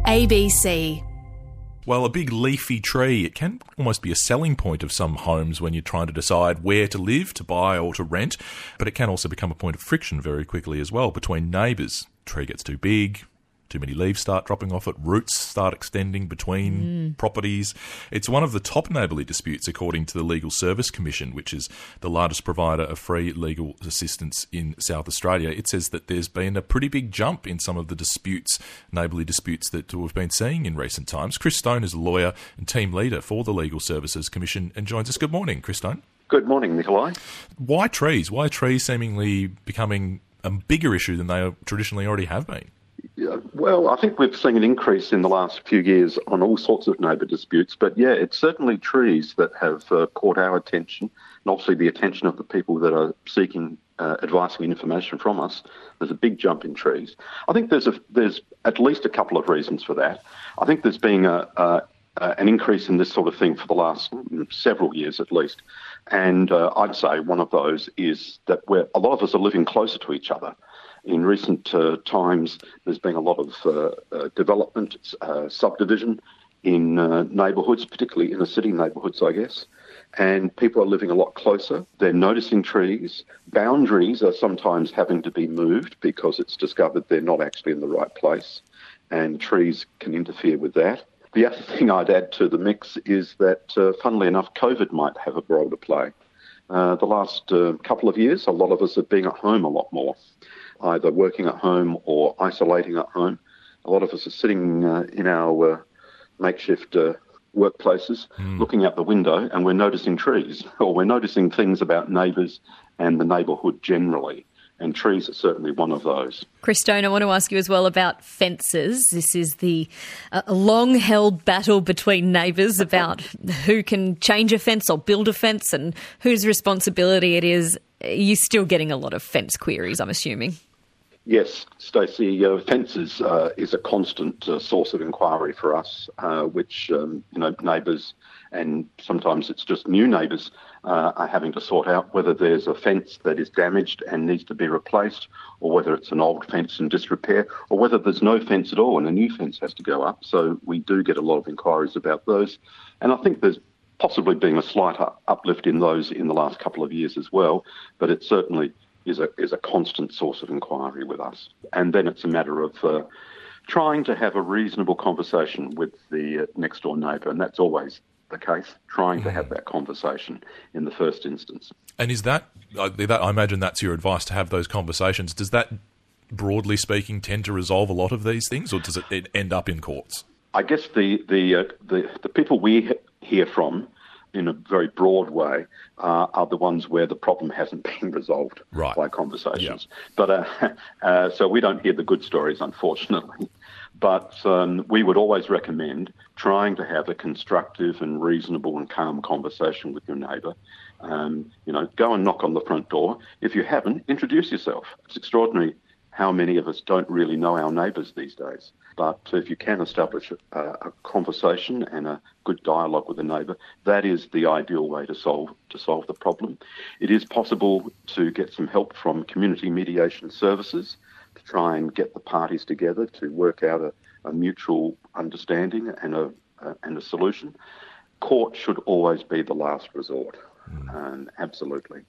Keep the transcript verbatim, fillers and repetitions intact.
A B C. Well, a big leafy tree, it can almost be a selling point of some homes when you're trying to decide where to live, to buy or to rent, but it can also become a point of friction very quickly as well between neighbours. Tree gets too big, too many leaves start dropping off it, roots start extending between mm. properties. It's one of the top neighbourly disputes according to the Legal Service Commission, which is the largest provider of free legal assistance in South Australia. It says that there's been a pretty big jump in some of the disputes, neighbourly disputes that we've been seeing in recent times. Chris Stone is a lawyer and team leader for the Legal Services Commission and joins us. Good morning, Chris Stone. Good morning, Nikolai. Why trees? Why are trees seemingly becoming a bigger issue than they traditionally already have been? Yeah, well, I think we've seen an increase in the last few years on all sorts of neighbour disputes, but yeah, it's certainly trees that have uh, caught our attention, and obviously the attention of the people that are seeking uh, advice and information from us. There's a big jump in trees. I think there's a, there's at least a couple of reasons for that. I think there's been a, a, a, an increase in this sort of thing for the last several years at least, and uh, I'd say one of those is that we're, a lot of us are living closer to each other. In recent uh, times, there's been a lot of uh, uh, development, uh, subdivision in uh, neighbourhoods, particularly inner city neighbourhoods, I guess, and people are living a lot closer. They're noticing trees. Boundaries are sometimes having to be moved because it's discovered they're not actually in the right place, and trees can interfere with that. The other thing I'd add to the mix is that, uh, funnily enough, COVID might have a role to play. Uh, the last uh, couple of years, a lot of us have been at home a lot more, either working at home or isolating at home. A lot of us are sitting uh, in our uh, makeshift uh, workplaces, mm. looking out the window, and we're noticing trees, or we're noticing things about neighbours and the neighbourhood generally. And trees are certainly one of those. Chris Stone, I want to ask you as well about fences. This is the uh, long-held battle between neighbours about who can change a fence or build a fence and whose responsibility it is. You're still getting a lot of fence queries, I'm assuming. Yes, Stacey, uh, fences uh, is a constant uh, source of inquiry for us, uh, which um, you know neighbours, and sometimes it's just new neighbours, uh, are having to sort out whether there's a fence that is damaged and needs to be replaced, or whether it's an old fence in disrepair, or whether there's no fence at all and a new fence has to go up. So we do get a lot of inquiries about those, and I think there's possibly been a slight uplift in those in the last couple of years as well, but it certainly is a is a constant source of inquiry with us. And then it's a matter of uh, trying to have a reasonable conversation with the uh, next door neighbour, and that's always the case, trying mm. to have that conversation in the first instance. And is that, that, I imagine that's your advice, to have those conversations. Does that, broadly speaking, tend to resolve a lot of these things, or does it end up in courts? I guess the the uh, the, the people we hear from, in a very broad way, uh, are the ones where the problem hasn't been resolved right. by conversations. Yep. But uh, uh, so we don't hear the good stories, unfortunately. But um, we would always recommend trying to have a constructive and reasonable and calm conversation with your neighbour. Um, you know, go and knock on the front door. If you haven't, introduce yourself. It's extraordinary how many of us don't really know our neighbours these days. But if you can establish a, a conversation and a good dialogue with a neighbour, that is the ideal way to solve to solve the problem. It is possible to get some help from community mediation services to try and get the parties together to work out a, a mutual understanding and a, a and a solution. Court should always be the last resort, mm. um, absolutely.